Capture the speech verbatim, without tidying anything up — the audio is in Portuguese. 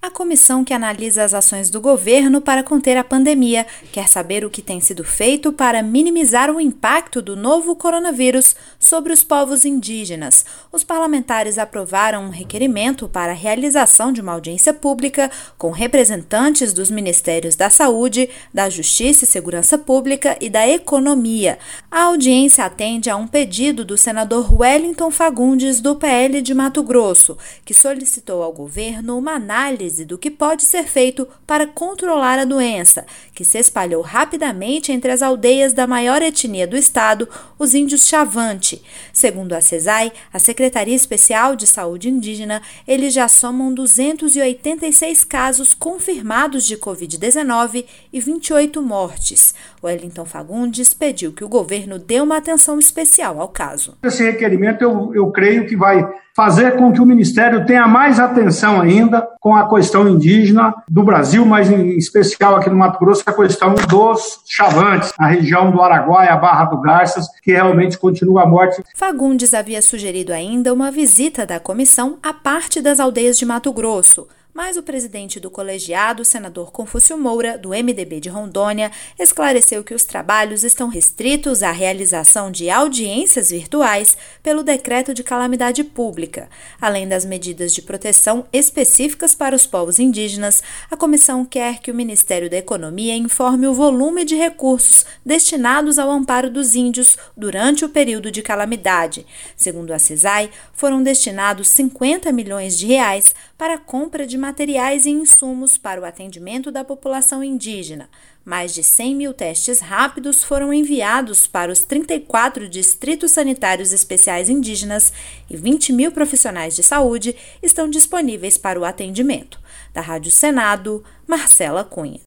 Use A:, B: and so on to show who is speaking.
A: A comissão que analisa as ações do governo para conter a pandemia quer saber o que tem sido feito para minimizar o impacto do novo coronavírus sobre os povos indígenas. Os parlamentares aprovaram um requerimento para a realização de uma audiência pública com representantes dos Ministérios da Saúde, da Justiça e Segurança Pública e da Economia. A audiência atende a um pedido do senador Wellington Fagundes, do P L de Mato Grosso, que solicitou ao governo uma análise do que pode ser feito para controlar a doença, que se espalhou rapidamente entre as aldeias da maior etnia do estado, os índios Chavante. Segundo a CESAI, a Secretaria Especial de Saúde Indígena, eles já somam duzentos e oitenta e seis casos confirmados de covid dezenove e vinte e oito mortes. Wellington Fagundes pediu que o governo dê uma atenção especial ao caso.
B: Esse requerimento eu, eu creio que vai fazer com que o Ministério tenha mais atenção ainda com a questão indígena do Brasil, mas em especial aqui no Mato Grosso, a questão dos Chavantes, a região do Araguaia, Barra do Garças, que realmente continua a morte.
A: Fagundes havia sugerido ainda uma visita da comissão à parte das aldeias de Mato Grosso, mas o presidente do colegiado, senador Confúcio Moura, do M D B de Rondônia, esclareceu que os trabalhos estão restritos à realização de audiências virtuais pelo decreto de calamidade pública. Além das medidas de proteção específicas para os povos indígenas, a comissão quer que o Ministério da Economia informe o volume de recursos destinados ao amparo dos índios durante o período de calamidade. Segundo a CESAI, foram destinados cinquenta milhões de reais para a compra de materiais e insumos para o atendimento da população indígena. Mais de cem mil testes rápidos foram enviados para os trinta e quatro distritos sanitários especiais indígenas e vinte mil profissionais de saúde estão disponíveis para o atendimento. Da Rádio Senado, Marcela Cunha.